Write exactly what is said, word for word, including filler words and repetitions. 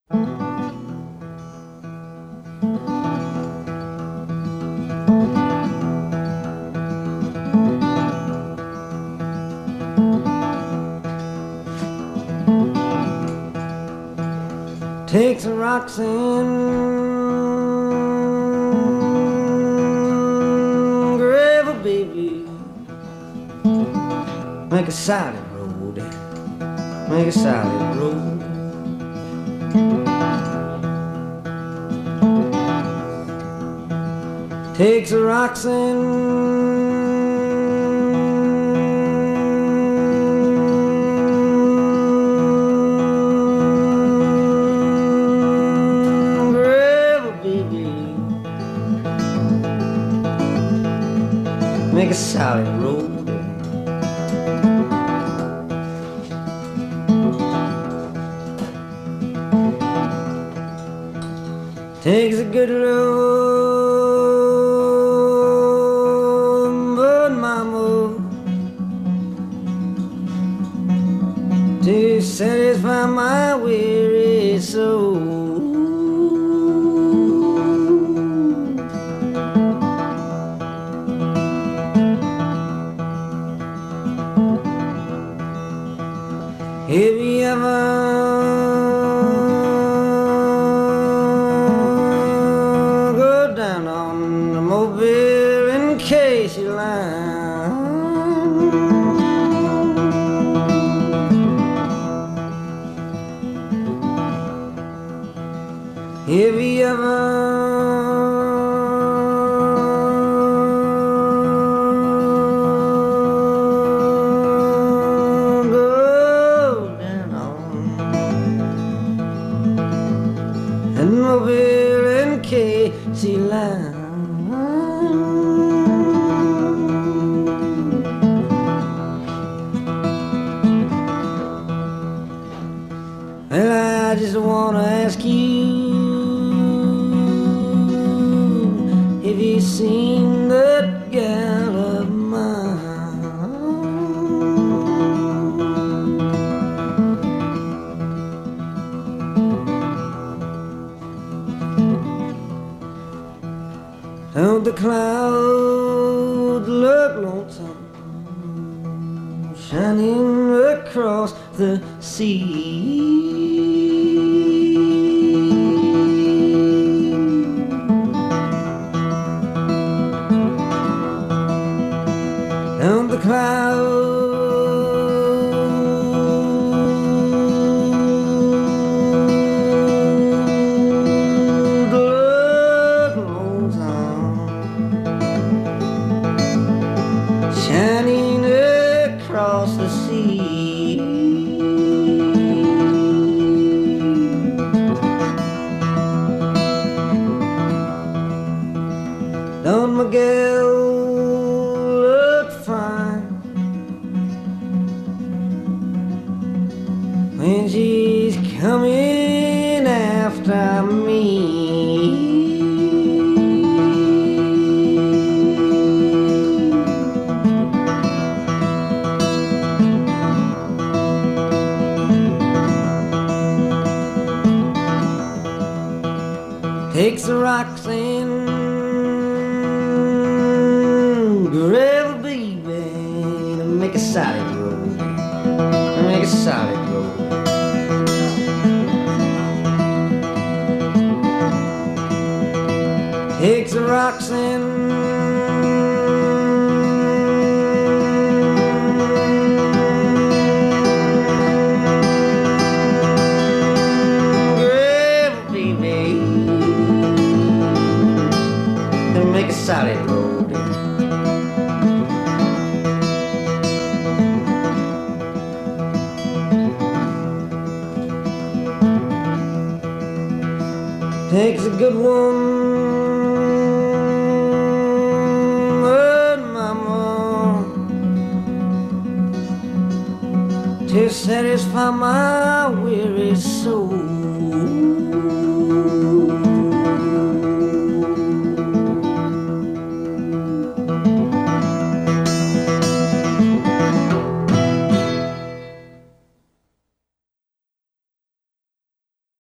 Take some rocks and gravel, baby. Make a solid road, make a solid road. Take some rocks and make a solid road. Takes a good load, but mama, to satisfy my weary soul. If you ever go down on the Mobile and Casey line, if you ever Mobile and Casey line, well, I just wanna ask you if you seen that gal of mine. Don't the clouds look lonesome shining across the sea? Don't the clouds shining across the sea? Don't Miguel look fine when she's coming after me? Takes the rocks and gravel, baby, to make a solid road, to make a solid road. Takes the rocks and make a solid road. Takes a good woman, mama, to satisfy my weary soul.